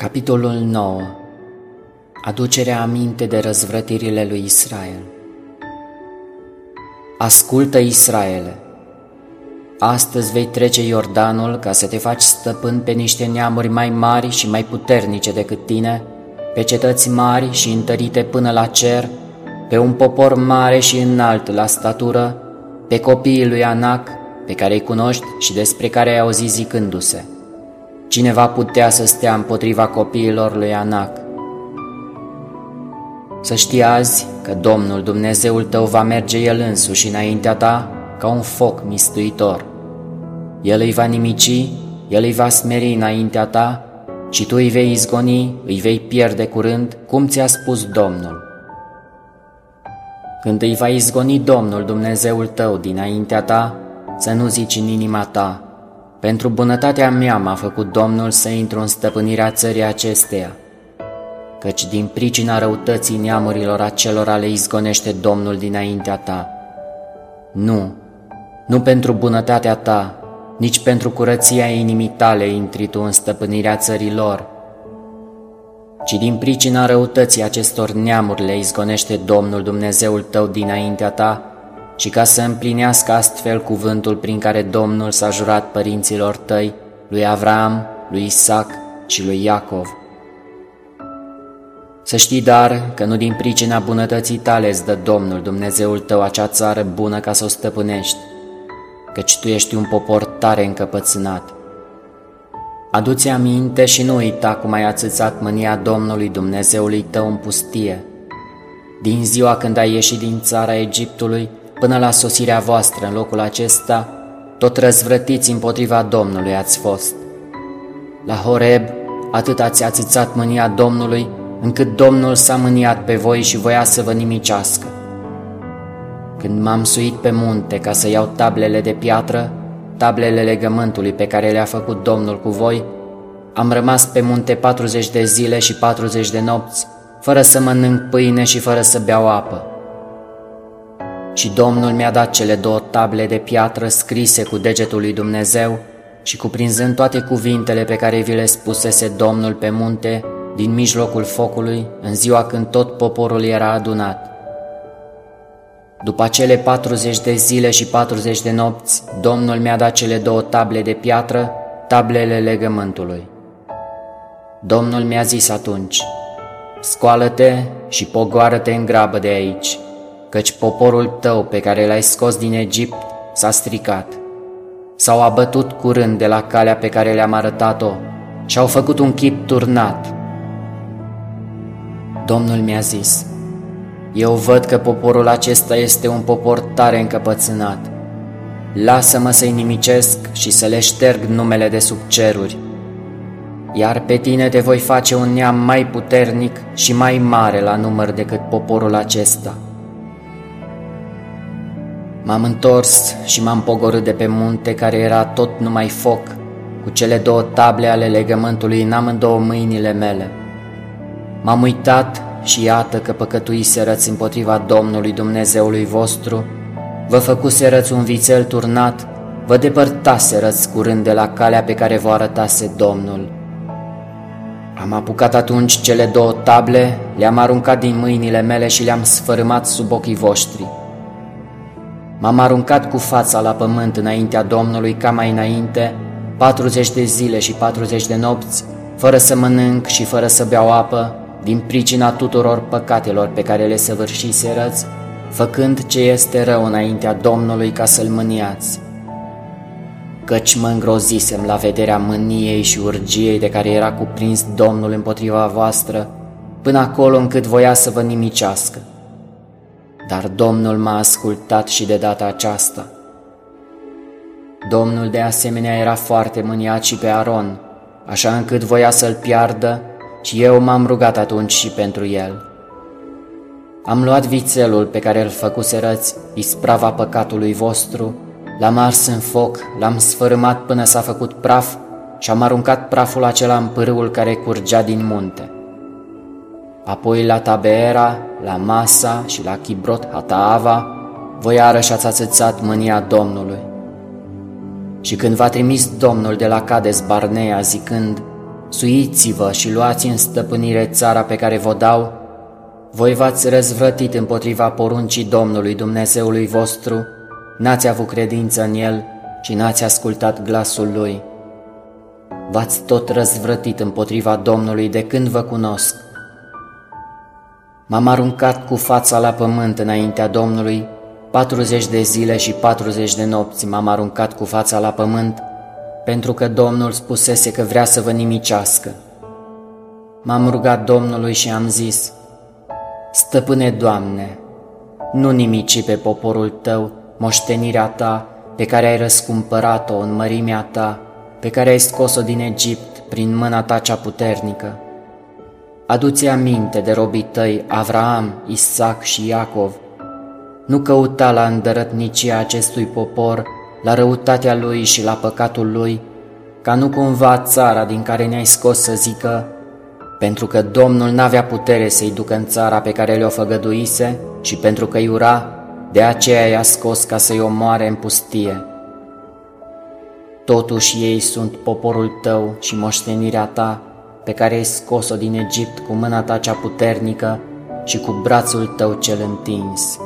Capitolul 9. Aducerea aminte de răzvrătirile lui Israel. Ascultă, Israele! Astăzi vei trece Iordanul ca să te faci stăpân pe niște neamuri mai mari și mai puternice decât tine, pe cetăți mari și întărite până la cer, pe un popor mare și înalt la statură, pe copiii lui Anac, pe care îi cunoști și despre care ai auzit zicându-se: cine va putea să stea împotriva copiilor lui Anac? Să știi azi că Domnul Dumnezeul tău va merge El însuși înaintea ta ca un foc mistuitor. El îi va nimici, El îi va smeri înaintea ta și tu îi vei izgoni, îi vei pierde curând, cum ți-a spus Domnul. Când îi va izgoni Domnul Dumnezeul tău dinaintea ta, să nu zici în inima ta: pentru bunătatea mea m-a făcut Domnul să intru în stăpânirea țării acesteia, căci din pricina răutății neamurilor acelora le izgonește Domnul dinaintea ta. Nu pentru bunătatea ta, nici pentru curăția inimii tale intri tu în stăpânirea țării lor, ci din pricina răutății acestor neamuri le izgonește Domnul Dumnezeul tău dinaintea ta, și ca să împlinească astfel cuvântul prin care Domnul s-a jurat părinților tăi, lui Avram, lui Isaac și lui Iacov. Să știi dar că nu din pricina bunătății tale îți dă Domnul Dumnezeul tău acea țară bună ca să o stăpânești, căci tu ești un popor tare încăpățânat. Adu-ți aminte și nu uita cum ai ațățat mânia Domnului Dumnezeului tău în pustie, din ziua când ai ieșit din țara Egiptului până la sosirea voastră în locul acesta, tot răzvrătiți împotriva Domnului ați fost. La Horeb atât ați ațățat mânia Domnului, încât Domnul s-a mâniat pe voi și voia să vă nimicească. Când m-am suit pe munte ca să iau tablele de piatră, tablele legământului pe care le-a făcut Domnul cu voi, am rămas pe munte 40 de zile și 40 de nopți, fără să mănânc pâine și fără să beau apă. Și Domnul mi-a dat cele 2 table de piatră scrise cu degetul lui Dumnezeu și cuprinzând toate cuvintele pe care vi le spusese Domnul pe munte, din mijlocul focului, în ziua când tot poporul era adunat. După acele 40 de zile și 40 de nopți, Domnul mi-a dat cele 2 table de piatră, tablele legământului. Domnul mi-a zis atunci: scoală-te și pogoară-te în grabă de aici, căci poporul tău pe care l-ai scos din Egipt s-a stricat. S-au abătut curând de la calea pe care le-am arătat-o și au făcut un chip turnat. Domnul mi-a zis: eu văd că poporul acesta este un popor tare încăpățânat. Lasă-mă să-i nimicesc și să le șterg numele de sub ceruri, iar pe tine te voi face un neam mai puternic și mai mare la număr decât poporul acesta. M-am întors și m-am pogorât de pe munte, care era tot numai foc, cu cele 2 table ale legământului în amândouă mâinile mele. M-am uitat și iată că păcătuiserăți împotriva Domnului Dumnezeului vostru, vă făcuserăți un vițel turnat, vă depărtaserăți curând de la calea pe care vă arătase Domnul. Am apucat atunci cele 2 table, le-am aruncat din mâinile mele și le-am sfărâmat sub ochii voștri. M-am aruncat cu fața la pământ înaintea Domnului ca mai înainte, 40 de zile și 40 de nopți, fără să mănânc și fără să beau apă, din pricina tuturor păcatelor pe care le săvârșiserăți, făcând ce este rău înaintea Domnului ca să-L mâniați. Căci mă îngrozisem la vederea mâniei și urgiei de care era cuprins Domnul împotriva voastră, până acolo încât voia să vă nimicească. Dar Domnul m-a ascultat și de data aceasta. Domnul de asemenea era foarte mâniat și pe Aron, așa încât voia să-l piardă, și eu m-am rugat atunci și pentru el. Am luat vițelul pe care îl făcuserăți, isprava păcatului vostru, l-am ars în foc, l-am sfărâmat până s-a făcut praf și am aruncat praful acela în pârâul care curgea din munte. Apoi la Tabeera, la Masa și la Chibrot Hataava, voi iarăși ați ațățat mânia Domnului. Și când v-a trimis Domnul de la Cades Barnea zicând: suiți-vă și luați în stăpânire țara pe care vă dau, voi v-ați răzvrătit împotriva poruncii Domnului Dumnezeului vostru, n-ați avut credință în El și n-ați ascultat glasul Lui. V-ați tot răzvrătit împotriva Domnului de când vă cunosc. M-am aruncat cu fața la pământ înaintea Domnului, 40 de zile și 40 de nopți m-am aruncat cu fața la pământ, pentru că Domnul spusese că vrea să vă nimicească. M-am rugat Domnului și am zis: Stăpâne Doamne, nu nimici pe poporul Tău moștenirea Ta, pe care ai răscumpărat-o în mărimea Ta, pe care ai scos-o din Egipt prin mâna Ta cea puternică. Adu-ți aminte de robii Tăi, Avraam, Isaac și Iacov. Nu căuta la îndărătnicia acestui popor, la răutatea lui și la păcatul lui, ca nu cumva țara din care ne-ai scos să zică: pentru că Domnul n-avea putere să-i ducă în țara pe care le-o făgăduise și pentru că-i ura, de aceea i-a scos ca să-i omoare în pustie. Totuși ei sunt poporul Tău și moștenirea Ta, pe care ai scos-o din Egipt cu mâna Ta cea puternică și cu brațul Tău cel întins.